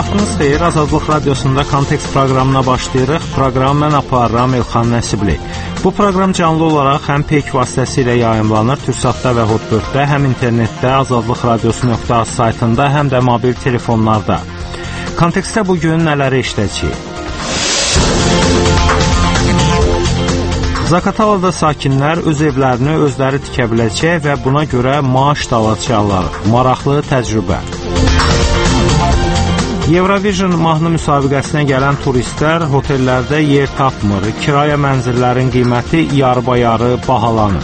Vaxtınız xeyir, Azadlıq Radiosunda Kontekst proqramına başlayırıq. Proqramı mən aparıram İlxan Nəsibli. Bu proqram canlı olaraq həm PEK vasitəsilə yayımlanır, Türksatda və Hotbird-də, həm internetdə, azadlıqradiosu.az saytında, həm də mobil telefonlarda. Kontekstdə bugün nələri işləyəcəyik? Zaqatalada sakinlər öz evlərini özləri tikə biləcək və buna görə maaş da alacaqlar. Maraqlı təcrübə. Eurovision mahnı müsabiqəsinə gələn turistlər hotellərdə yer tapmır, kirayə mənzillərin qiyməti yarı-bayarı bahalanır.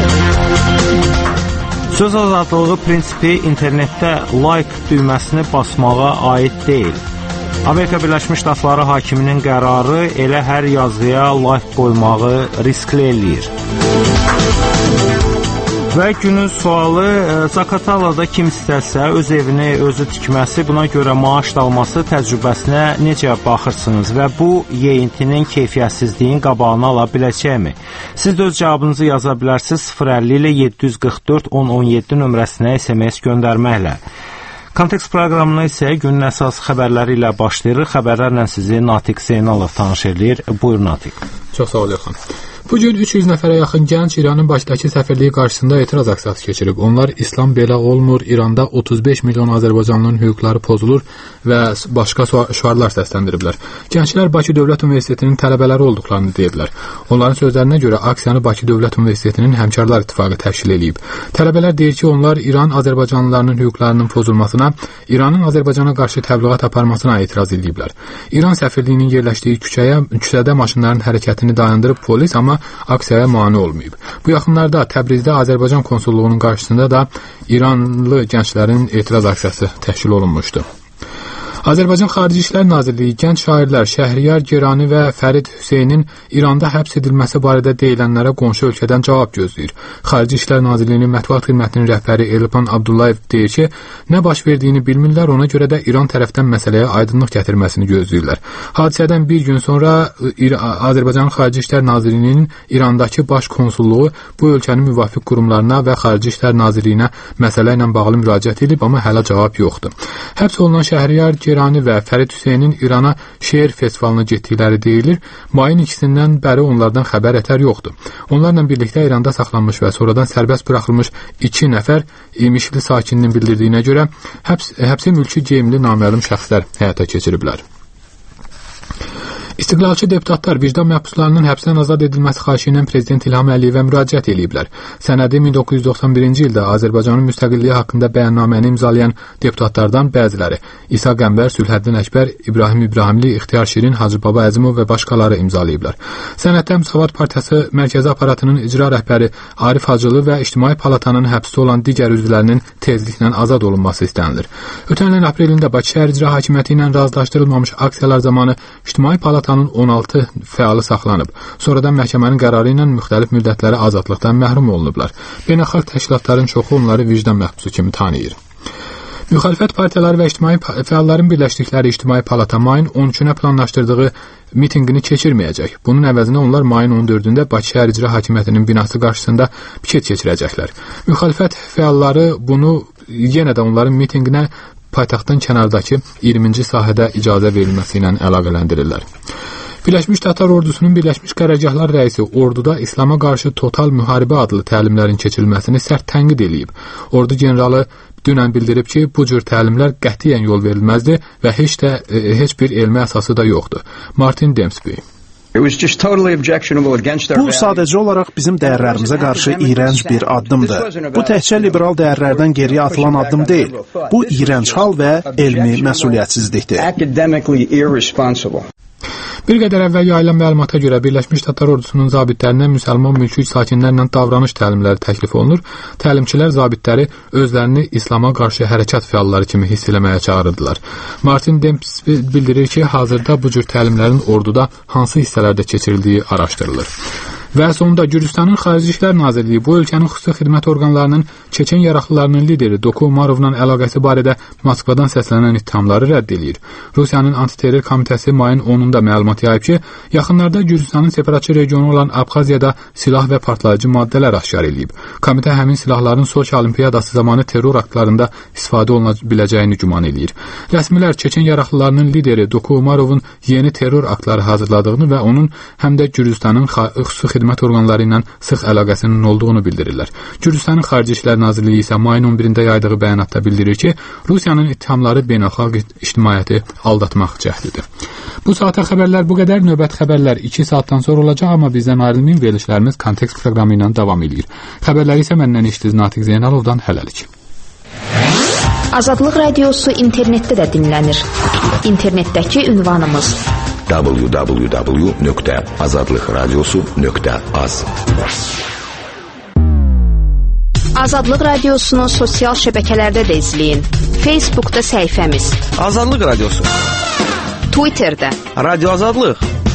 Söz azadlığı prinsipi internetdə like düyməsini basmağa aid deyil. Amerika Birləşmiş Ştatları hakiminin qərarı elə hər yazıya like qoymağı riskli eləyir. Və günün sualı, Zaqatalada kim istərsə öz evini özü tikməsi, buna görə maaş alması təcrübəsinə necə baxırsınız və bu yeyintinin keyfiyyətsizliyin qabağını ala biləcəkmi? Siz də öz cavabınızı yaza bilərsiniz 050 ilə 744 1017 nömrəsinə SMS göndərməklə. Kontekst proqramına isə günün əsas xəbərləri ilə başlayırıq. Xəbərlərlə sizi Natiq Zeynalov tanış edir. Buyur Natiq. Çox sağ ol Elxan. Bugün 300 nəfərə yaxın gənc İranın Bakıdakı səfirliyi qarşısında etiraz aksiyası keçirib. Onlar İslam belə olmur, İranda 35 milyon Azərbaycanlının hüquqları pozulur və başqa şüarlar səsləndiriblər. Gənclər Bakı Dövlət Universitetinin tələbələri olduqlarını deyiblər. Onların sözlərinə görə aksiyanı Bakı Dövlət Universitetinin Həmkarlar İttifaqı təşkil edib. Tələbələr deyir ki, onlar İran Azərbaycanlılarının hüquqlarının pozulmasına, İranın Azərbaycana qarşı təbliğat aparmasına etiraz ediblər. İran səfirliyinin yerləşdiyi küçədə maşınların hərəkətini dayandırıb polis, amma aksiyaya mane olmayıb. Bu yaxınlarda Təbrizdə Azərbaycan konsulluğunun qarşısında da İranlı gənclərin etiraz aksiyası təşkil olunmuşdu. Azərbaycan Xarici İşlər Nazirliyi gənc şairlər Şəhriyar Gerani və Fərid Hüseynin İranda həbs edilməsi barədə deyilənlərə qonşu ölkədən cavab gözləyir. Xarici İşlər Nazirliyinin mətbuat xidmətinin rəhbəri Elpan Abdullayev deyir ki, nə baş verdiyini bilmirlər, ona görə də İran tərəfdən məsələyə aydınlıq gətirməsini gözləyirlər. Hadisədən bir gün sonra Azərbaycan Xarici İşlər Nazirliyinin İrandakı baş konsulluğu bu ölkənin müvafiq qurumlarına və Xarici İşlər Nazirliyinə məsələ ilə bağlı müraciət edib, amma hələ cavab yoxdur. Həbs olunan Şəhriyar Gerani və Fərid Hüseynin İrana şeir festivalına getdikləri deyilir. Mayın 2-sindən bəri onlardan xəbər ətər yoxdur. Onlarla birlikdə İranda saxlanmış və sonradan sərbəst buraxılmış 2 nəfər İmişli sakininin bildirdiyinə görə həbsi mülki geyimli naməlum şəxslər həyata keçiriblər. İstiqlalçı deputatlar vicdan məhbuslarının həbsdən azad edilməsi xahişi ilə Prezident İlham Əliyevə müraciət ediblər. Sənədi 1991-ci ildə Azərbaycanın müstəqilliyi haqqında bəyannaməni imzalayan deputatlardan bəziləri İsa Qəmbər, Sülhəddin Əkbər, İbrahim İbrahimli, İxtiyar Şirin, Hacı Baba Əzimov və başqaları imzalayıblar. Sənəddə Müsavat Partiyası Mərkəzi Aparatının icra rəhbəri Arif Hacılı və İctimai Palatanın həbsdə olan digər üzvlərinin tezliklə azad olunması istənilir. Ötən ilin aprelində Bakı şəhər icra hakimiyyəti ilə razılaşdırılmamış aksiyalar zamanı İctimai Palatanın 16 fəalı saxlanıb. Sonradan məhkəmənin qərarı ilə müxtəlif müddətlərə azadlıqdan məhrum olunublar. Beynəlxalq təşkilatların çoxu onları vicdan məhbusu kimi tanıyır. Müxalifət partiyaları və ictimai fəalların birləşdikləri İctimai Palata mayın 13-ünə planlaşdırdığı mitinqini keçirməyəcək. Bunun əvəzinə onlar mayın 14-də Bakı şəhər icra hakimiyyətinin binası qarşısında piket keçirəcəklər. Müxalifət fəalları bunu yenə də onların mitinqinə paytaxtdan kənardakı 20-ci sahədə icazə verilməsi ilə əlaqələndirirlər. Birləşmiş Ştatlar ordusunun Birləşmiş Qərargahlar rəisi orduda İslama qarşı total müharibə adlı təlimlərin keçirilməsini sərt tənqid edib. Ordu generalı dünən bildirib ki, bu cür təlimlər qətiyyən yol verilməzdir və heç bir elmi əsası da yoxdur. Martin Dempsey. Bu sadəcə olaraq bizim dəyərlərimizə qarşı iyrənc bir addımdır. Bu təkcə liberal dəyərlərdən geriyə atılan addım deyil. Bu iyrənc hal və elmi məsuliyyətsizlikdir. Bir qədər əvvəl yayılan məlumata görə Birləşmiş Ştatlar ordusunun zabitlərinə müsəlman mülki sakinlərlə davranış təlimləri təklif olunur. Təlimçilər zabitləri özlərini İslama qarşı hərəkat fəalları kimi hiss eləməyə çağırırdılar. Martin Dempsey bildirir ki, hazırda bu cür təlimlərin orduda hansı hissələrdə keçirildiyi araşdırılır. Və sonunda Gürcüstanın Xarici İşlər Nazirliyi bu ölkənin xüsusi xidmət orqanlarının Çeçen yaraqlılarının lideri Doku Umarovla əlaqəsi barədə Moskvadan səslənən ittihamları rədd edir. Rusiyanın antiterror komitəsi mayın 10-da məlumat yayıb ki, yaxınlarda Gürcüstanın separatçı regionu olan Abxaziyada silah və partlayıcı maddələr aşkar edilib. Komitə həmin silahların Soçi Olimpiyadası zamanı terror aktlarında istifadə oluna biləcəyini güman edir. Rəsmilər Çeçen yaraqlılarının lideri Doku Umarovun yeni terror aktları hazırladığını və onun həm də Gürcüstanın xüsusi xidmət orqanları ilə sıx əlaqəsinin olduğunu bildirirlər. Gürcüstanın Xarici İşlər Nazirliyi isə mayın 11-də yaydığı bəyanatda bildirir ki, Rusiyanın ittihamları beynəlxalq ictimaiyyəti aldatmaq cəhdidir. Bu saata xəbərlər bu qədər. Növbət xəbərlər 2 saatdan sonra olacaq, amma bizdən ayrılmayın, verilişlərimiz Kontekst proqramı ilə davam edir. Xəbərləri isə məndən eşitdiniz Natiq Zeynalovdan. Hələlik. Azadlıq Radiosu internetdə də dinlənir. İnternetdəki ünvanımız www.azadlıqradiosu.az. Azadlıq Radiosunu sosial şəbəkələrdə də izləyin. Facebookda səhifəmiz Azadlıq Radiosu, Twitterdə Radio Azadlıq,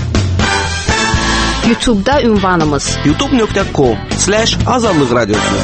YouTube'da ünvanımız youtube.com/azadlıq radiosu.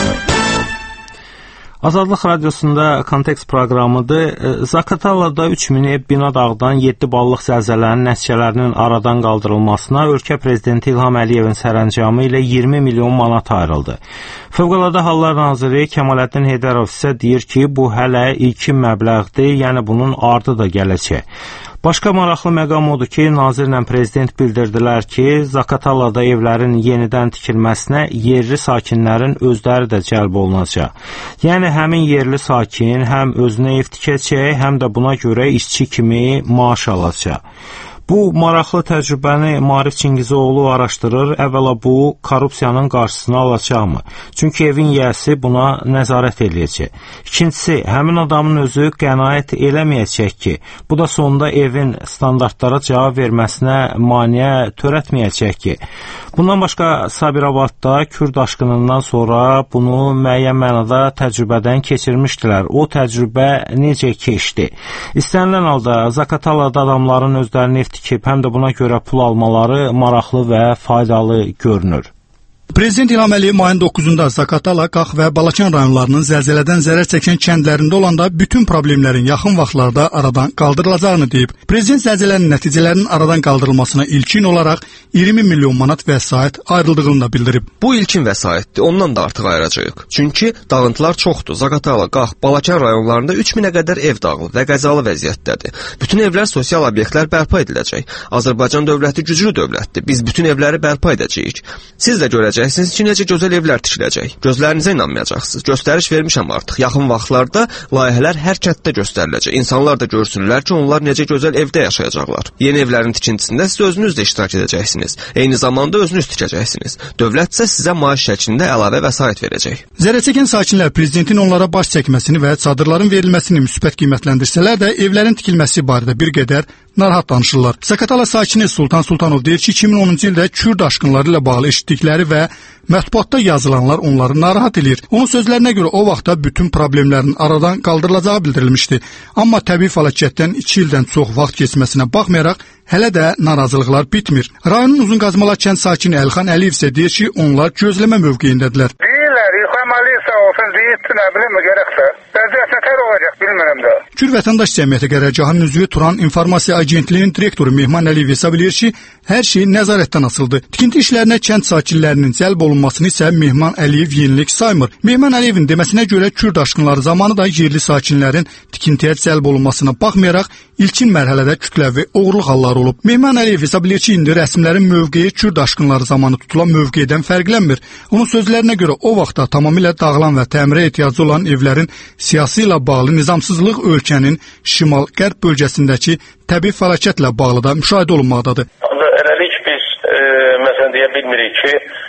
Azadlıq Radiosunda Kontekst proqramıdır. Zaqatalada 3000 ev bina dağıdan 7 ballıq zəlzələnin nəticələrinin aradan qaldırılmasına ölkə prezidenti İlham Əliyevin sərəncamı ilə 20 milyon manat ayrıldı. Fövqəladə Hallar Naziri Kəmaləddin Heydərov isə deyir ki, bu hələ ilkin məbləğdir, yəni bunun ardı da gələcək. Başqa maraqlı məqam odur ki, nazirlə prezident bildirdilər ki, Zaqatalada evlərin yenidən tikilməsinə yerli sakinlərin özləri də cəlb olunacaq. Yəni həmin yerli sakin həm özünə ev tikəcək, həm də buna görə işçi kimi maaş alacaq. Bu maraqlı təcrübəni Maarif Çingizoğlu araşdırır. Əvvəla bu korrupsiyanın qarşısını alacaqmı? Çünki evin yiyəsi buna nəzarət eləyəcək. İkincisi, həmin adamın özü qənaət eləməyəcək ki, bu da sonunda evin standartlara cavab verməsinə maneə törətməyəcək ki. Bundan başqa Sabirabadda Kürd daşqınından sonra bunu müəyyən mənada təcrübədən keçirmişdilər. O təcrübə necə keçdi? İstənilən halda Zaqatalada adamların özlərini ev tikib, həm də buna görə pul almaları maraqlı və faydalı görünür. Prezident İlham Əliyev mayın 9-da Zaqatala, Qax və Balakan rayonlarının zəlzələdən zərər çəkən kəndlərində olanda bütün problemlərin yaxın vaxtlarda aradan qaldırılacağını deyib. Prezident zəlzələnin nəticələrinin aradan qaldırılmasına ilkin olaraq 20 milyon manat vəsait ayrıldığını da bildirib. Bu ilkin vəsaitdir, ondan da artıq ayıracağıq. Çünki dağıntılar çoxdur. Zaqatala, Qax, Balakan rayonlarında 3000-ə qədər ev dağılıb və qəzalı vəziyyətdədir. Bütün evlər sosial obyektlər bərpa ediləcək. Azərbaycan dövləti güclü dövlətdir. Biz bütün evləri bərpa edəcəyik. Siz də görəcəksiniz ki, necə gözəl evlər tikiləcək. Gözlərinizə inanmayacaqsınız. Göstəriş vermişəm artıq. Yaxın vaxtlarda layihələr hər kənddə göstəriləcək. İnsanlar da görsünlər ki, onlar necə gözəl evdə yaşayacaqlar. Yeni evlərin tikintisində siz özünüz də iştirak edəcəksiniz. Eyni zamanda özünüz tikəcəksiniz. Dövlət isə sizə maaş şəklində əlavə vəsait verəcək. Zərərçəkən sakinlər prezidentin onlara baş çəkməsini və çadırların verilməsini müsbət qiymətləndirsələr də evlərin tikilməsi barədə bir qədər narahat danışırlar. Zaqatala sakini Sultan Sultanov deyir ki, 2010-cu ildə Kürd daşqınları ilə bağlı eşitdikləri və mətbuatda yazılanlar onları narahat edir. Onun sözlərinə görə o vaxtda bütün problemlərin aradan qaldırılacağı bildirilmişdi. Amma təbii fəlakətdən 2 ildən çox vaxt keçməsinə baxmayaraq, hələ də narazılıqlar bitmir. Rayonun Uzunqazmalar kənd sakini Əlxan Əliyev isə deyir ki, onlar gözləmə mövqeyindədirlər. Deyirlər, İlham Əliyev sağ olsun, deyir, nə bilim, gərəksə. Vəziyyət nətər olacaq, bilmirəm də. Kürd Vətəndaş Cəmiyyəti qərargahının üzvü Turan İnformasiya Agentliyinin direktoru Mehman Əliyev hesab edir ki, hər şey nəzarətdən asıldı. Tikinti işlərinə kənd sakinlərinin cəlb olunmasını isə Mehman Əliyev yenilik saymır. Mehman Əliyevin deməsinə görə Kürd daşqınları zamanı da yerli sakinlərin tikintiyə cəlb olunmasına baxmayaraq ilkin mərhələdə kütləvi oğurluq halları olub. Mehman Əliyev hesab edir ki, indi rəsmilərin mövqeyi Kürd daşqınları zamanı tutulan mövqedən fərqlənmir. Onun sözlərinə görə o vaxtda tamamilə dağılan və təmirə ehtiyacı olan evlərin siyasi ilə bağlı nizamsızlıq ölkənin şimal-qərb bölgəsindəki təbii fəlakətlə bağlı da müşahidə olunmaqdadır. Eləlik biz məsələn deyə bilmirik ki,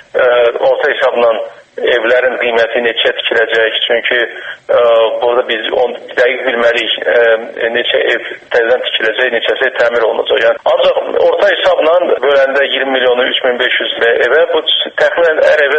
orta hesabla evlərin qiyməti neçə tikiləcək, çünki burada biz dəqiq bilməliyik neçə ev təzədən tikiləcək, neçəsi təmir olunacaq. Yəni, ancaq orta hesabla böləndə 20 milyonu 3500 evə, bu təxminən hər evə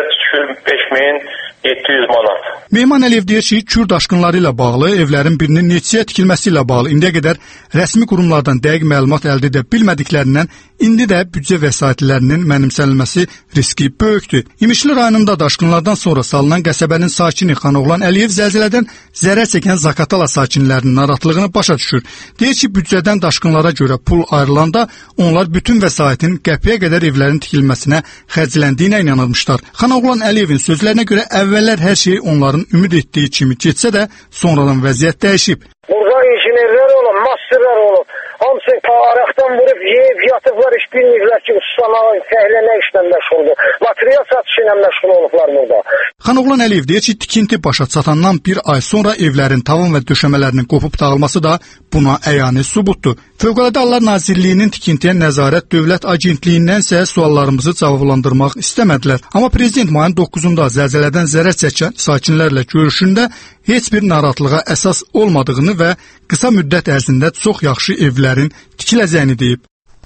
5700 manat. Mehman Əliyev deyir ki, Kürd daşqınları ilə bağlı evlərin birinin neçəyə tikilməsi ilə bağlı indiyə qədər rəsmi qurumlardan dəqiq məlumat əldə edə bilmədiklərindən İndi də büdcə vəsaitlərinin mənimsənilməsi riski böyükdür. İmişli rayonunda daşqınlardan sonra salınan qəsəbənin sakini Xanoğlan Əliyev zəlzələdən zərər çəkən Zaqatala sakinlərinin narahatlığını başa düşür. Deyir ki, büdcədən daşqınlara görə pul ayrılanda onlar bütün vəsaitin qəpiyə qədər evlərin tikilməsinə xərcləndiyinə inanırmışlar. Xanoğlan Əliyevin sözlərinə görə əvvəllər hər şey onların ümid etdiyi kimi getsə də sonradan vəziyyət dəyişib. Burada injinerlər olub, masterlər olub. Hamısı araqdan vurub, yeyib, yatıblar, iş bilmirlər ki, ustalamaq, fəhləmək işlə məşğuldur. Material satışı ilə məşğul olublar burada. Xanoğlan Əliyev deyir ki, tikinti başa çatandan bir ay sonra evlərin tavan və döşəmələrinin qopub dağılması da buna əyani sübutdur. Fövqəladə Hallar Nazirliyinin tikintiyə nəzarət dövlət agentliyindənsə suallarımızı cavablandırmaq istəmədilər. Amma prezident mayın 9-da zəlzələdən zərər çəkən sakinlərlə görüşündə heç bir narahatlığa əsas olmadığını və qısa müddət ərzində çox yaxşı evlərin tikiləcəyini deyib.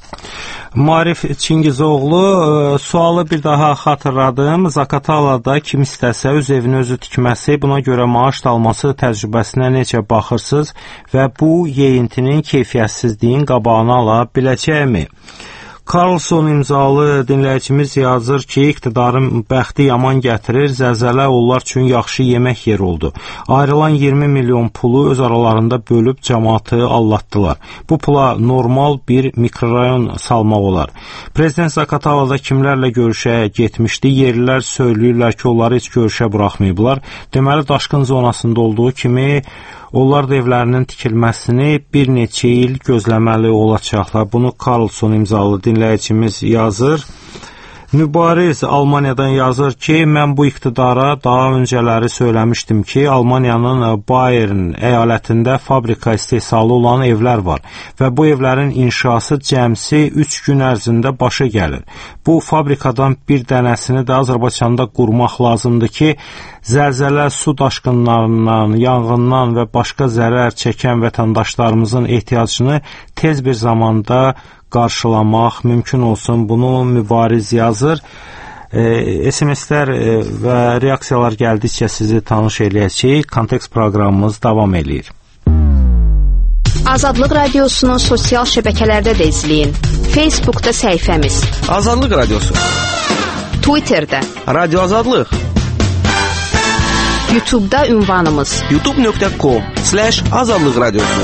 Marif Çingizoğlu, sualı bir daha xatırladım. Zaqatalada kim istəsə öz evini özü tikməsi, buna görə maaş da alması təcrübəsinə necə baxırsınız və bu yeyintinin keyfiyyətsizliyin qabağını ala biləcəkmi? Carlson imzalı dinləyicimiz yazır ki, iqtidarın bəxti yaman gətirir, zəlzələ onlar üçün yaxşı yemək yeri oldu. Ayrılan 20 milyon pulu öz aralarında bölüb cəmaatı allatdılar. Bu pula normal bir mikrorayon salmaq olar. Prezident Zaqatalada kimlərlə görüşə getmişdi, yerlilər söyləyirlər ki, onları heç görüşə buraxmayıblar. Deməli, daşqın zonasında olduğu kimi onlar da evlərinin tikilməsini bir neçə il gözləməli olacaqlar. Bunu Carlson imzalı dinləyicimiz yazır. Mübariz Almaniyadan yazır ki, mən bu iqtidara daha öncələri söyləmişdim ki, Almaniyanın Bayern əyalətində fabrika istehsalı olan evlər var və bu evlərin inşası cəmsi 3 gün ərzində başa gəlir. Bu fabrikadan bir dənəsini də Azərbaycanda qurmaq lazımdır ki, zəlzələ, su daşqınlarından, yanğından və başqa zərər çəkən vətəndaşlarımızın ehtiyacını tez bir zamanda qarşılamaq mümkün olsun. Bunu Mübariz yazır. SMS-lər və reaksiyalar gəldikcə sizi tanış eləyəcək. Kontekst proqramımız davam eləyir. Azadlıq Radiosunu sosial şəbəkələrdə də izləyin. Facebookda səhifəmiz Azadlıq Radiosu, Twitterdə Radio Azadlıq, YouTube'da ünvanımız youtube.com/azadlıq radiosu.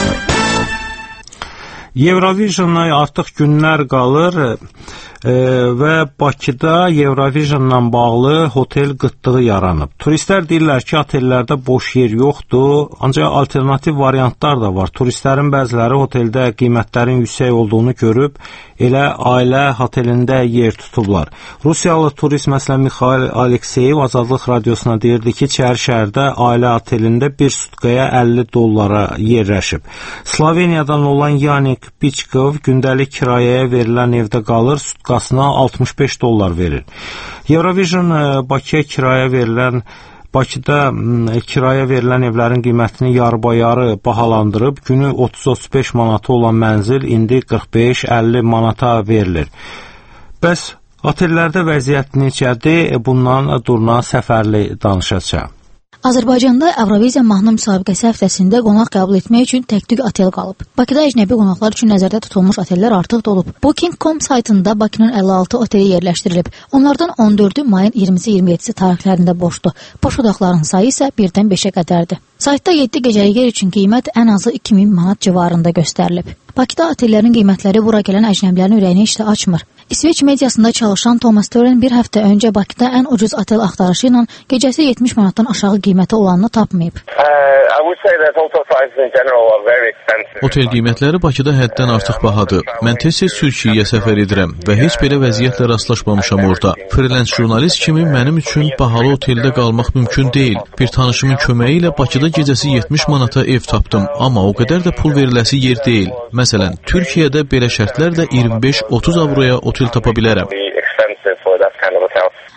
Eurovision'a artıq günlər qalır və Bakıda Eurovision'la bağlı hotel qıtlığı yaranıb. Turistlər deyirlər ki, otellərdə boş yer yoxdur, ancaq alternativ variantlar da var. Turistlərin bəziləri oteldə qiymətlərin yüksək olduğunu görüb, elə ailə otelində yer tutublar. Rusiyalı turist məsələn Mikhail Alekseyev Azadlıq Radiosuna deyirdi ki, şəhərdə ailə otelində bir sutkaya $50 yerləşib. Sloveniyadan olan Yanik Pichkov gündəlik kirayəyə verilən evdə qalır, sutkasına $65 verir. Eurovision Bakıya Bakıda kiraya verilən evlərin qiymətini yarı-yarı bahalandırıb, günü 30-35 manata olan mənzil indi 45-50 manata verilir. Bəs otellərdə vəziyyət necədir? Bundan Durna Səfərli danışacaq. Azərbaycanda Avroviziya mahnı müsabiqəsi həftəsində qonaq qəbul etmək üçün tək-tük otel qalıb. Bakıda əcnəbi qonaqlar üçün nəzərdə tutulmuş otellər artıq dolub. Booking.com saytında Bakının 56 oteli yerləşdirilib. Onlardan 14-ü mayın 20-27-si tarixlərində boşdur. Boş otaqların sayı isə 1-dən 5-ə qədərdir. Saytda 7 gecəlik yer üçün qiymət ən azı 2000 manat civarında göstərilib. Bakıda otellərin qiymətləri bura gələn əcnəbilərin ürəyini heç də açmır. İsveç mediasında çalışan Thomas Tören bir həftə öncə Bakıda ən ucuz otel axtarışı ilə gecəsi 70 manatdan aşağı qiyməti olanını tapmayıb. Otel qiymətləri Bakıda həddən artıq bahadır. Mən tez-tez Türkiyəyə səfər edirəm və heç belə vəziyyətlə rastlaşmamışam orada. Freelance jurnalist kimi mənim üçün bahalı oteldə qalmaq mümkün deyil. Bir tanışımın köməyi ilə Bakıda gecəsi 70 manata ev tapdım, amma o qədər də pul veriləsi yer deyil. Məsələn, Türkiyədə belə şərtlərlə 25-30 avroya otel tapa bilərəm.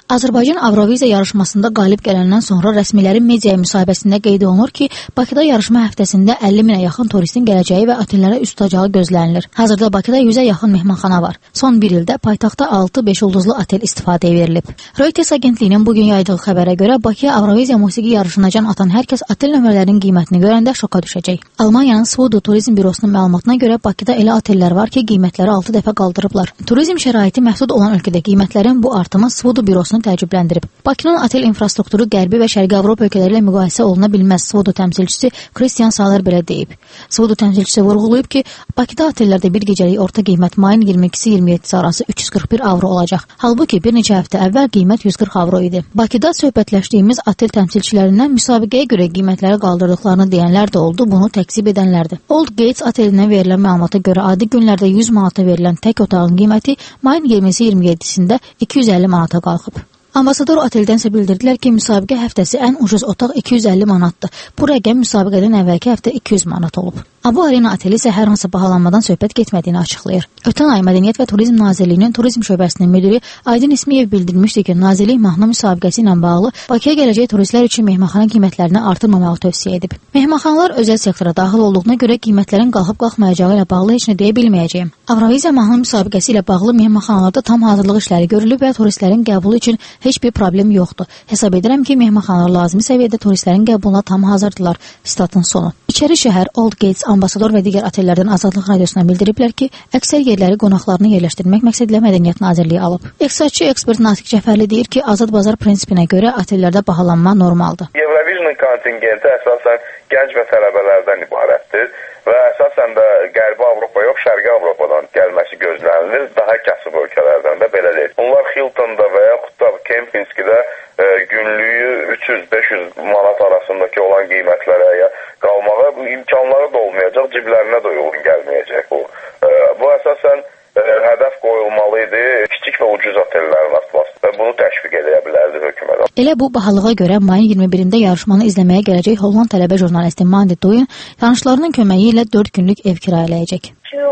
Azərbaycan Avroviziya yarışmasında qalib gələndən sonra rəsmilərin mediaya müsahibəsində qeyd olunur ki, Bakıda yarışma həftəsində 50 minə yaxın turistin gələcəyi və otellərə üst tutacağı gözlənilir. Hazırda Bakıda 100-ə yaxın mehmanxana var. Son bir ildə paytaxtda 6-5 ulduzlu otel istifadəyə verilib. Reuters agentliyinin bugün yaydığı xəbərə görə Bakıya Avroviziya musiqi yarışına can atan hər kəs otel nömrələrinin qiymətini görəndə şoka düşəcək. Almaniyanın Svoboda Turizm Bürosunun məlumatına görə Bakıda elə otellər var ki, qiymətləri 6 dəfə qaldırıblar. Turizm şəraiti məhdud olan ölkədə qiymətlərin bu artımı Svoboda Bürosunu təəccübləndirib. Bakının otel infrastrukturu Qərbi və Şərqi Avropa ölkələri ilə müqayisə oluna bilməz. Svoboda təmsilçisi Christian Saler belə deyib. Svoboda təmsilçisi vurğulayıb ki, Bakıda otellərdə bir gecəlik orta qiymət mayın 22-27 arası 341 avro olacaq. Halbuki bir neçə həftə əvvəl qiymət 140 avro idi. Bakıda söhbətləşdiyimiz otel təmsilçilərindən müsabiqəyə görə qiymətləri qaldırdıqlarını deyənlər də oldu, bunu təkzib edənlərdir. Old Gates otelindən verilən məlumata görə adi günlərdə 100 manata verilən tək otağın qiyməti mayın 20-27-sində 250 manata qalxıb. Ambasador oteldən isə bildirdilər ki, müsabiqə həftəsi ən ucuz otaq 250 manatdır. Bu rəqəm müsabiqədən əvvəlki həftə 200 manat olub. Abu Arena oteli isə hər hansı bahalanmadan söhbət getmədiyini açıqlayır. Ötən ay Mədəniyyət və Turizm Nazirliyinin Turizm şöbəsinin müdiri Aydın İsmiyev bildirmişdi ki, Nazirlik mahnı müsabiqəsi ilə bağlı Bakıya gələcək turistlər üçün mehmanxana qiymətlərini artırmamağı tövsiyə edib. Mehmanxanalar özəl sektora daxil olduğuna görə qiymətlərin qalxıb-qalxmayacağı ilə bağlı heç nə deyə bilməyəcəyəm. Avroviziya mahnı müsabiqəsi ilə bağlı mehmanxanalarda tam hazırlıq işləri görülüb və turistlərin qəbulu üçün heç bir problem yoxdur. Hesab edirəm ki, mehmanxanalar lazımi səviyyədə turistlərin qəbuluna tam hazırdılar. Statın sonu. İçəri şəhər, Old Gates, Ambasador və digər otellərdən Azadlıq Radiosuna bildiriblər ki, əksər yerləri qonaqlarını yerləşdirmək məqsədilə Mədəniyyət Nazirliyi alıb. İqtisadçı ekspert Natiq Cəfərli deyir ki, azad bazar prinsipinə görə otellərdə bahalanma normaldır. Eurovision kontingenti əsasən gənc və tələbələrdən ibarətdir və əsasən də Qərbi Avropa yox, Şərqi Avropadan gəlməsi gözlənilir. Daha kasıb ölkələrdən də belə deyil. Bunlar Hiltonda və yaxud da Kempinskidə günlüyü 300-500 manat arasındakı olan qiymətlərə qalmağa imkanları da olmayacaq, ciblərinə də uyğun gəlməyəcək bu. Bu əsasən hədəf qoyulmalı idi, kiçik və ucuz otellərin artması və bunu təşviq edə bilərdi hökumət. Elə bu bahalığa görə mayın 21-də yarışmanı izləməyə gələcək Holland tələbə jurnalisti Mandy Doyen tanışlarının köməyi ilə 4 günlük ev kirayələyəcək.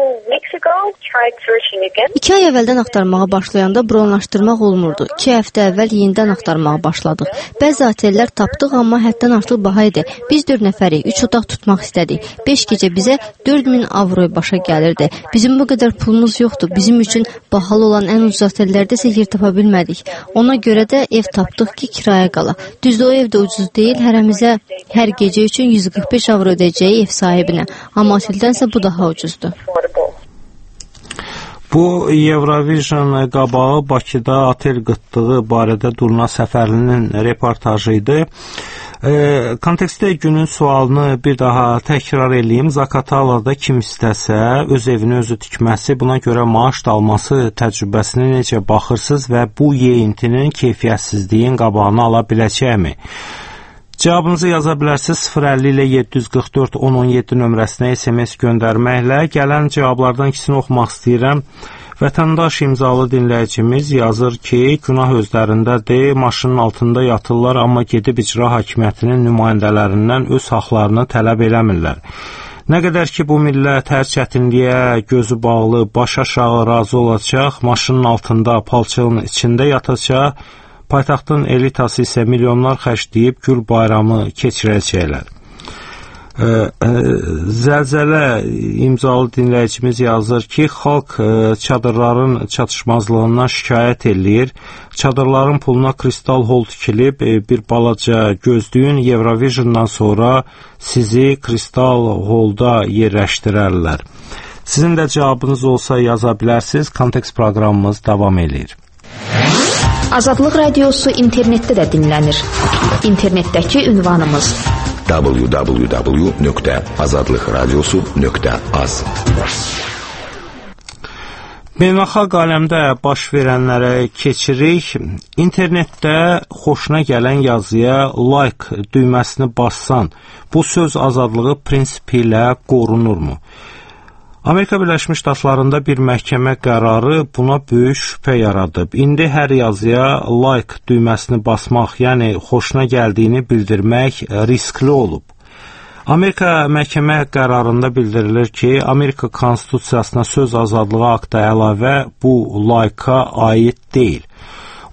2 ay əvvəldən axtarmağa başlayanda bronlaşdırmaq olmurdu. 2 həftə əvvəl yenidən axtarmağa başladıq. Bəzi otellər tapdıq, amma həddən artıq baha idi. Biz 4 nəfərik, 3 otaq tutmaq istədik. 5 gecə bizə 4000 avroya başa gəlirdi. Bizim bu qədər pulumuz yoxdur. Bizim üçün bahalı olan ən ucuz otellərdə isə yer tapa bilmədik. Ona görə də ev tapdıq ki, kirayə qala. Düzdür, o ev də ucuz deyil. Hərəmizə hər gecə üçün 145 avro ödəyəcəyi ev sahibinə. Amma oteldənsə bu daha ucuzdur. Bu Eurovision qabağı Bakıda otel qıtlığı barədə Durna Səfərlinin reportajı idi. Kontekstdə günün sualını bir daha təkrar edeyim. Zaqatalada kim istəsə öz evini özü tikməsi, buna görə maaş da alması təcrübəsinə necə baxırsınız və bu yeyintinin keyfiyyətsizliyin qabağını ala biləcəkmi? Cavabınızı yaza bilərsiniz 050 ilə 744 1017 nömrəsinə SMS göndərməklə. Gələn cavablardan ikisini oxumaq istəyirəm. Vətəndaş imzalı dinləyicimiz yazır ki, günah özlərindədir, maşının altında yatırlar, amma gedib icra hakimiyyətinin nümayəndələrindən öz haqlarını tələb eləmirlər. Nə qədər ki, bu millət hər çətinliyə gözü bağlı, baş aşağı razı olacaq, maşının altında, palçığın içində yatacaq, paytaxtın elitası isə milyonlar xərcləyib gül bayramı keçirəcəklər. Zəlzələ imzalı dinləyicimiz yazır ki, xalq çadırların çatışmazlığından şikayət eləyir. Çadırların puluna kristal hol tikilib, bir balaca gözləyin, Eurovisiondan sonra sizi kristal holda yerləşdirərlər. Sizin də cavabınız olsa yaza bilərsiniz. Kontekst proqramımız davam edir. Azadlıq Radiosu internetdə də dinlənir. İnternetdəki ünvanımız www.azadlıqradiosu.az. Beynəlxalq aləmdə baş verənlərə keçirik. İnternetdə xoşuna gələn yazıya like düyməsini bassan, bu söz azadlığı prinsipi ilə qorunurmu? Amerika Birləşmiş Ştatlarında bir məhkəmə qərarı buna böyük şübhə yaradıb. İndi hər yazıya like düyməsini basmaq, yəni xoşuna gəldiyini bildirmək riskli olub. Amerika məhkəmə qərarında bildirilir ki, Amerika Konstitusiyasına söz azadlığı aktı əlavə bu like-a aid deyil.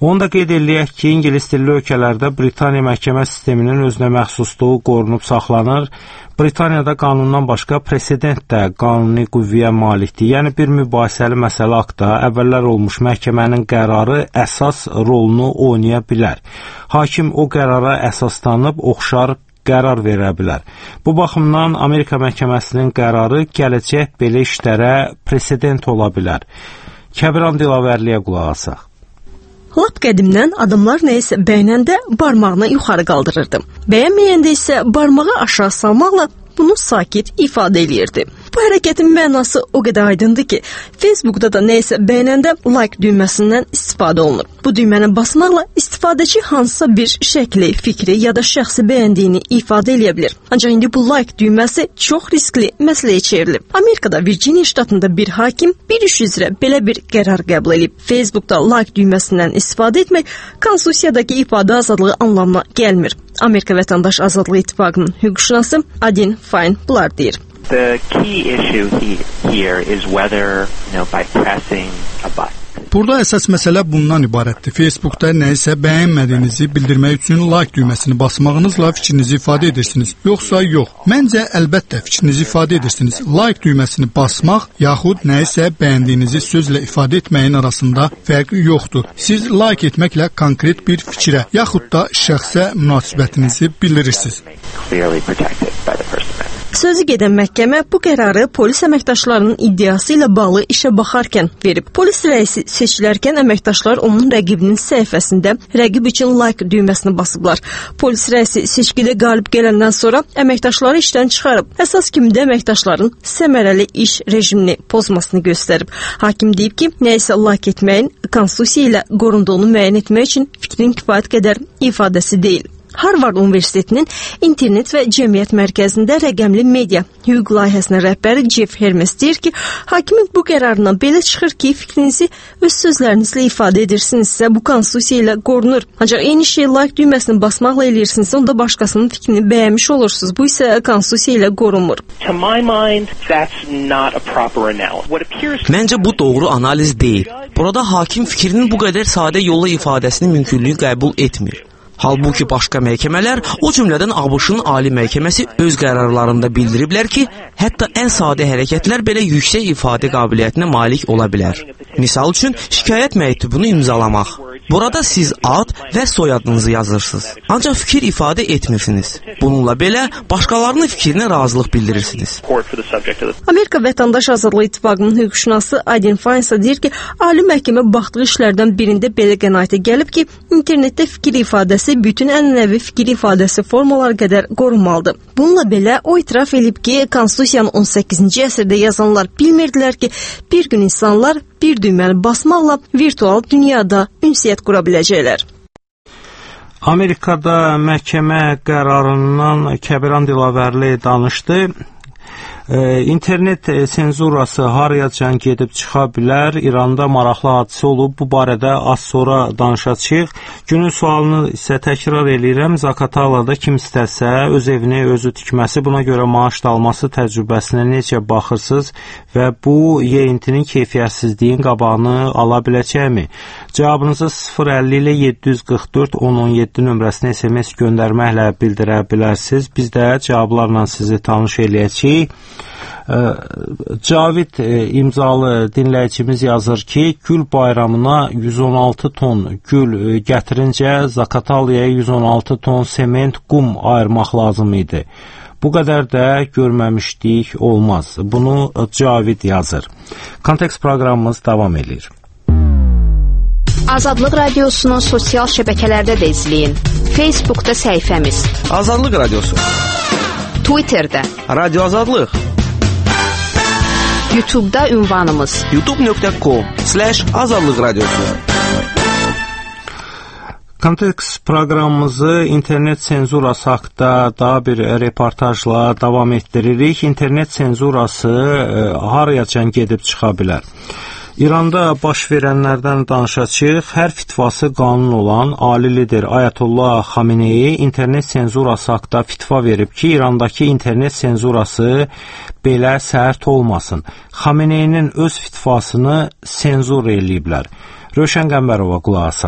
Onu da qeyd eləyək ki, İngilis dilli ölkələrdə Britaniya məhkəmə sisteminin özünə məxsusluğu qorunub saxlanır. Britaniyada qanundan başqa presedent də qanuni qüvvəyə malikdir. Yəni bir mübahisəli məsələ haqqında əvvəllər olmuş məhkəmənin qərarı əsas rolunu oynaya bilər. Hakim o qərara əsaslanıb oxşar qərar verə bilər. Bu baxımdan Amerika məhkəməsinin qərarı gələcək belə işlərə presedent ola bilər. Kəbiran Dilavərliyə qulaq asaq. Lap qədimdən adamlar nəyisə bəyənəndə barmağını yuxarı qaldırırdı. Bəyənməyəndə isə barmağı aşağı salmaqla bunu sakit ifadə eləyirdi. Bu hərəkətin mənası o qədər aydındır ki, Facebookda da nəyisə bəyənəndə like düyməsindən istifadə olunur. Bu düyməni basmaqla istifadəçi hansısa bir şəkli, fikri ya da şəxsi bəyəndiyini ifadə eləyə bilir. Ancaq indi bu like düyməsi çox riskli məsələyə çevrilib. Amerikada Virginia ştatında bir hakim bir iş üzrə belə bir qərar qəbul edib. Facebookda like düyməsindən istifadə etmək konstitusiyadakı ifadə azadlığı anlamına gəlmir. Amerika Vətəndaş Azadlığı İttifaqının hüquqşünası Adin Fine bunlar deyir. The key issue here is whether, by pressing a button. Burada əsas məsələ bundan ibarətdir. Facebookda nəyisə bəyənmədiyinizi bildirmək üçün like düyməsini basmağınızla fikrinizi ifadə edirsiniz, yoxsa yox. Məncə əlbəttə fikrinizi ifadə edirsiniz. Like düyməsini basmaq yaxud nəyisə bəyəndiyinizi sözlə ifadə etməyin arasında fərq yoxdur. Siz like etməklə konkret bir fikrə yaxud da şəxsə münasibətinizi bildirirsiniz. Sözü gedən məhkəmə bu qərarı polis əməkdaşlarının iddiası ilə bağlı işə baxarkən verib. Polis rəisi seçilərkən əməkdaşlar onun rəqibinin səhifəsində rəqib üçün like düyməsini basıblar. Polis rəisi seçkidə qalib gələndən sonra əməkdaşları işdən çıxarıb. Əsas kimi də əməkdaşların səmərəli iş rejimini pozmasını göstərib. Hakim deyib ki, nəyisə like etməyin konstitusiya ilə qorunduğunu müəyyən etmək üçün fikrin kifayət qədər ifadəsi deyil. Harvard Universitetinin İnternet və Cəmiyyət Mərkəzində rəqəmli media hüquq layihəsinin rəhbəri Jeff Hermes deyir ki, hakimin bu qərarından belə çıxır ki, fikrinizi öz sözlərinizlə ifadə edirsinizsə, bu konstitusiya ilə qorunur. Ancaq eyni şey like düyməsini basmaqla eləyirsinizsə, onda başqasının fikrini bəyənmiş olursunuz. Bu isə konstitusiya ilə qorunmur. Məncə bu doğru analiz deyil. Burada hakim fikrinin bu qədər sadə yolla ifadəsini mümkünlüyü qəbul etmir. Halbuki başqa məhkəmələr, o cümlədən ABŞ-ın Ali Məhkəməsi öz qərarlarında bildiriblər ki, hətta ən sadə hərəkətlər belə yüksək ifadə qabiliyyətinə malik ola bilər. Misal üçün, şikayət məktubunu imzalamaq. Burada siz ad və soyadınızı yazırsınız. Ancaq fikir ifadə etmirsiniz. Bununla belə, başqalarının fikrinə razılıq bildirirsiniz. Amerika Vətəndaş Azadlığı İttifaqının hüquqşünası Adin Fine deyir ki, Ali Məhkəmə baxdığı işlərdən birində belə qənaətə gəlib ki, internetdə fikir ifadəsi bütün ənənəvi fikir ifadəsi formalar qədər qorunmalıdır. Bununla belə, o itiraf edib ki, Konstitusiyanın 18-ci əsrdə yazanlar bilmirdilər ki, bir gün insanlar bir düyməni basmaqla virtual dünyada ünsiyyət qura biləcəklər. Amerikada məhkəmə qərarından Kəbiran Dilavərli danışdı. İnternet senzurası harayacan gedib çıxa bilər. İranda maraqlı hadisə olub. Bu barədə az sonra danışacağıq. Günün sualını isə təkrar eləyirəm. Zaqatalada kim istəsə öz evini özü tikməsi, buna görə maaş da alması təcrübəsinə necə baxırsınız və bu yeyintinin keyfiyyətsizliyin qabağını ala biləcəkmi? Cavabınızı 050 ilə 744 1017 nömrəsinə SMS göndərməklə bildirə bilərsiniz. Biz də cavablarla sizi tanış eləyəcəyik. Cavid imzalı dinləyicimiz yazır ki, gül bayramına 116 ton gül gətirincə Zaqatalaya 116 ton sement, qum ayırmaq lazım idi. Bu qədər də görməmişdik, olmaz. Bunu Cavid yazır. Kontekst proqramımız davam edir. Azadlıq Radiosunu sosial şəbəkələrdə də izləyin. Facebookda səhifəmiz Azadlıq Radiosu, Twitterdə Radio Azadlıq, YouTube'da ünvanımız youtube.com/azadlıq radiosu. Kontekst proqramımızı internet senzurası haqqında daha bir reportajla davam etdiririk. İnternet senzurası harayacan gedib çıxa bilər. İranda baş verənlərdən danışacağıq. Hər fitvası qanun olan ali lider Ayətullah Xameneyi internet senzurası haqqında fitva verib ki, İrandakı internet senzurası belə sərt olmasın. Xameneyinin öz fitvasını senzur eləyiblər. Rövşən Qəmbərova qulaq asaq.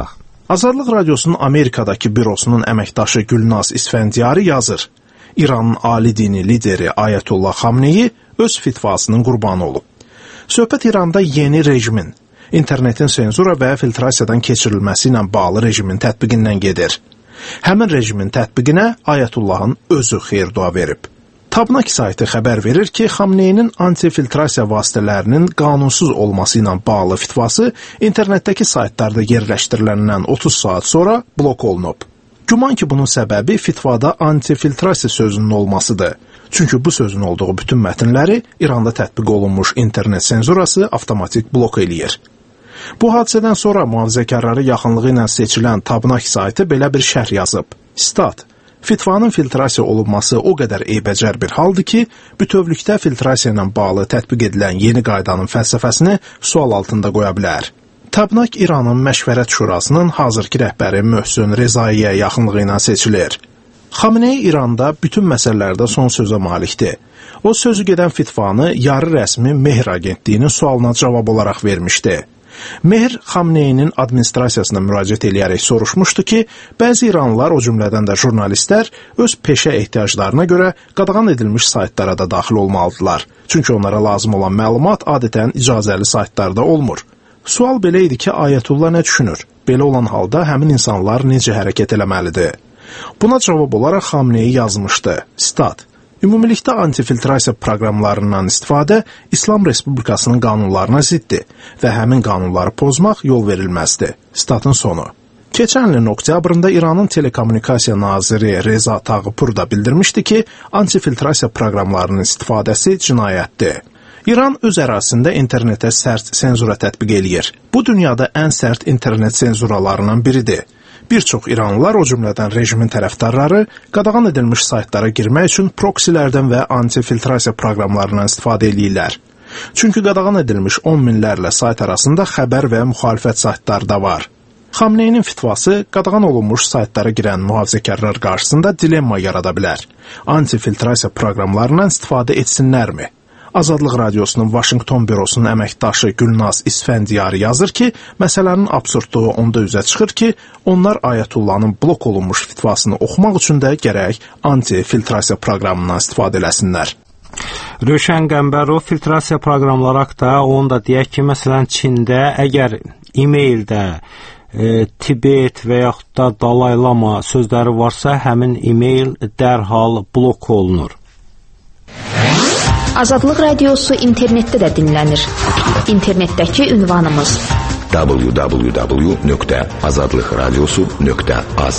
Azadlıq Radiosunun Amerikadakı bürosunun əməkdaşı Gülnaz İsfəndiyarı yazır. İranın ali dini lideri Ayətullah Xamneyi öz fitvasının qurbanı olub. Söhbət İranda yeni rejimin, internetin senzura və filtrasiyadan keçirilməsi ilə bağlı rejimin tətbiqindən gedir. Həmin rejimin tətbiqinə Ayətullahın özü xeyir-dua verib. Tabnak saytı xəbər verir ki, Xamneyinin antifiltrasiya vasitələrinin qanunsuz olması ilə bağlı fitvası internetdəki saytlarda yerləşdiriləndən 30 saat sonra blok olunub. Güman ki, bunun səbəbi fitvada antifiltrasiya sözünün olmasıdır. Çünki bu sözün olduğu bütün mətnləri İranda tətbiq olunmuş internet senzurası avtomatik blok eləyir. Bu hadisədən sonra mühafizəkarları yaxınlığı ilə seçilən Tabnak saytı belə bir şərh yazıb. Stat. Fitvanın filtrasiya olunması o qədər eybəcər bir haldır ki, bütövlükdə filtrasiya ilə bağlı tətbiq edilən yeni qaydanın fəlsəfəsini sual altında qoya bilər. Tabnak İranın Məşvərət Şurasının hazırki rəhbəri Möhsün Rezaiyə yaxınlığı ilə seçilir. Xamneyi İranda bütün məsələlərdə son sözə malikdir. O sözü gedən fitvanı yarı rəsmi Mehr agentliyinin sualına cavab olaraq vermişdi. Mehr Xamneyinin administrasiyasına müraciət edərək soruşmuşdu ki, bəzi İranlılar, o cümlədən də jurnalistlər, öz peşə ehtiyaclarına görə qadağan edilmiş saytlara da daxil olmalıdırlar. Çünki onlara lazım olan məlumat adətən icazəli saytlarda olmur. Sual belə idi ki, Ayətullah nə düşünür? Belə olan halda həmin insanlar necə hərəkət eləməlidir? Buna cavab olaraq Xamneyi yazmışdı. Stat. Ümumilikdə antifiltrasiya proqramlarından istifadə İslam Respublikasının qanunlarına ziddir və həmin qanunları pozmaq yol verilməzdir. Statın sonu. Keçən ilin oktyabrında İranın telekommunikasiya naziri Reza Tağıpur da bildirmişdi ki, antifiltrasiya proqramlarının istifadəsi cinayətdir. İran öz ərazisində internetə sərt senzura tətbiq eləyir. Bu dünyada ən sərt internet senzuralarından biridir. Bir çox İranlılar, o cümlədən rejimin tərəfdarları, qadağan edilmiş saytlara girmək üçün proksilərdən və antifiltrasiya proqramlarından istifadə edirlər. Çünki qadağan edilmiş 10 minlərlə sayt arasında xəbər və müxalifət saytları da var. Xamneyinin fitvası qadağan olunmuş saytlara girən mühafizəkarlar qarşısında dilemma yarada bilər. Antifiltrasiya proqramlarından istifadə etsinlərmi? Azadlıq Radiosunun Vaşinqton bürosunun əməkdaşı Gülnaz İsfəndiyarı yazır ki, məsələnin absurdluğu onda üzə çıxır ki, onlar Ayətullahın blok olunmuş fitvasını oxumaq üçün də gərək antifiltrasiya proqramından istifadə eləsinlər. Rövşən Qəmbərov filtrasiya proqramları haqda onu da deyək ki, məsələn Çində əgər e-maildə Tibet və yaxud da Dalai Lama sözləri varsa, həmin e-mail dərhal blok olunur. Azadlıq Radiosu internetdə də dinlənir. İnternetdəki ünvanımız www.azadlıqradiosu.az.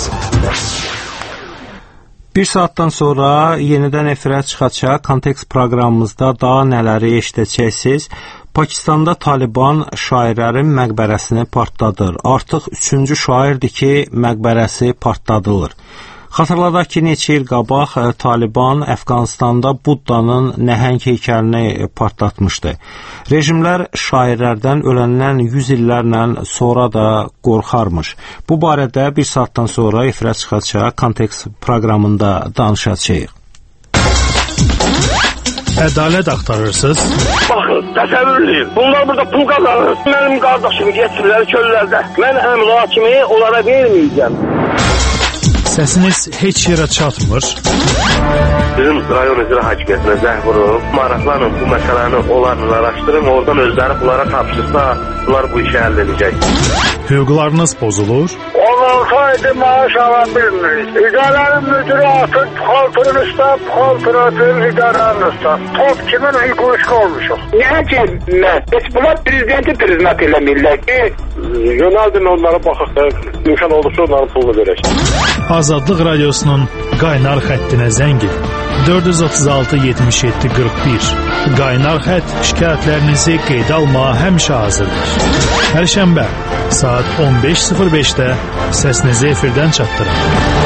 Bir saatdan sonra yenidən efirə çıxacaq Kontekst proqramımızda daha nələri eşidəcəksiniz. Pakistanda Taliban şairlərin məqbərəsini partladır. Artıq 3-cü şairdir ki, məqbərəsi partladılır. Xatırladaq ki, neçə il qabaq Taliban Əfqanistanda Buddanın nəhəng heykəlini partlatmışdı. Rejimlər şairlərdən öləndən 100 illərlə sonra da qorxarmış. Bu barədə bir saatdan sonra efirə çıxacaq Kontekst proqramında danışacağıq. Ədalət axtarırsınız? Baxın, təsəvvürlüyüm. Bunlar burada pul qazanır. Mənim qardaşım getirirlər çöllərdə. Mən əmla kimi onlara verməyəcəm. Səsiniz heç yerə çatmır. Bizim rayon icra hakimiyyətinə zəng vurub, maraqlanın bu məsələni onlarla araşdırın, oradan özləri bunlara tapşırsa, bunlar bu işi həll edəcək. Hüquqlarınız pozulur? 16 aydır maaş ala bilmirik. İdarənin müdürü atır, xaltırın üstə, xaltırın atır, idarənin üstə. Top kimin hüququşqa olmuşuq. Niyə ki, heç bunlar prezidenti priznat eləmirlər ki, yönəldin onlara baxaq da, imkan olduqca onların pulunu verək. Azadlıq Radiosunun qaynar xəttinə zəng edin. 436-77-41. Qaynar xətt şikayətlərinizi qeydə almağa həmişə hazırdır. Hər şənbə saat 15:05-də səsinizi efirdən çatdırın.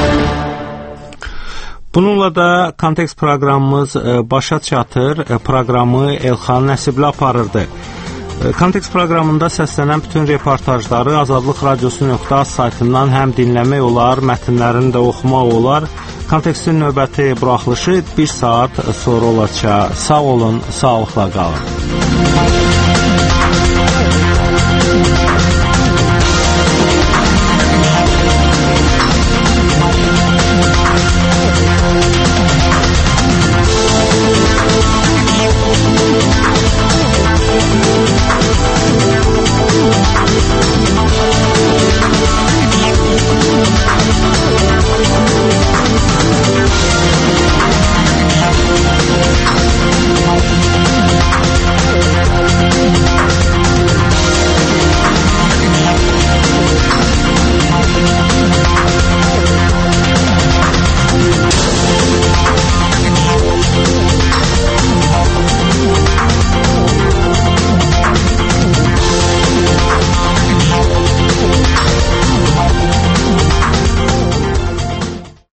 Bununla da Kontekst proqramımız başa çatır. Proqramı Elxan Nəsibli aparırdı. Kontekst proqramında səslənən bütün reportajları Azadlıq Radiosu.az saytından həm dinləmək olar, mətnlərini də oxumaq olar. Kontekstin növbəti buraxılışı 1 saat sonra olacaq. Sağ olun, sağlıqla qalın.